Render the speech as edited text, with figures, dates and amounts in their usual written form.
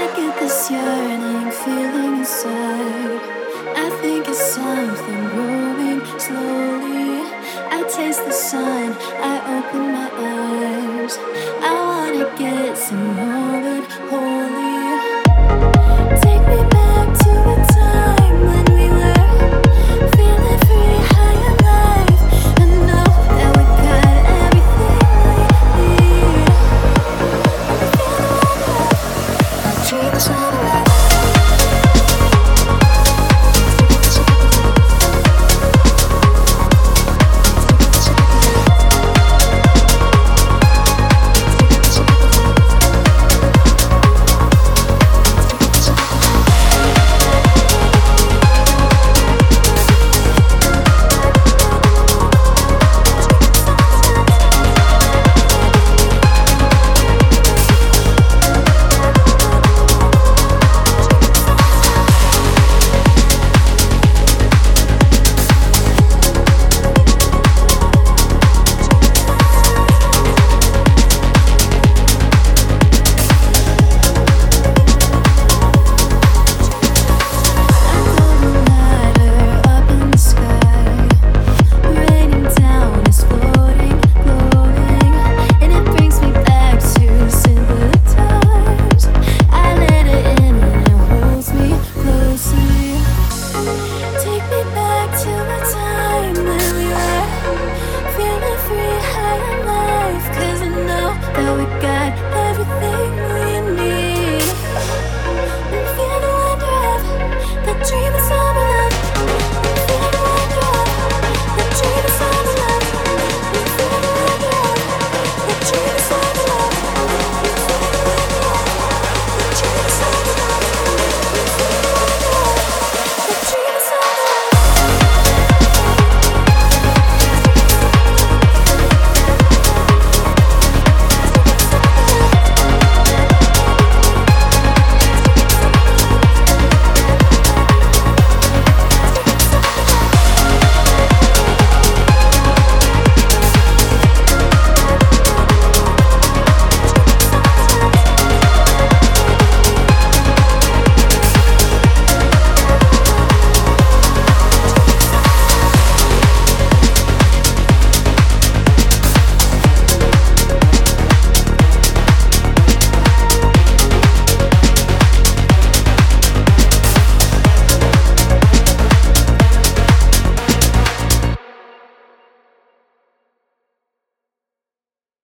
get this yearning feeling inside. I think it's something growing slowly. I taste the sun, I open my eyes. I wanna get some more of it wholly. Take me back to a time when we were feeling free, high on life. I know that we got everything we need. And we feel the treat the sun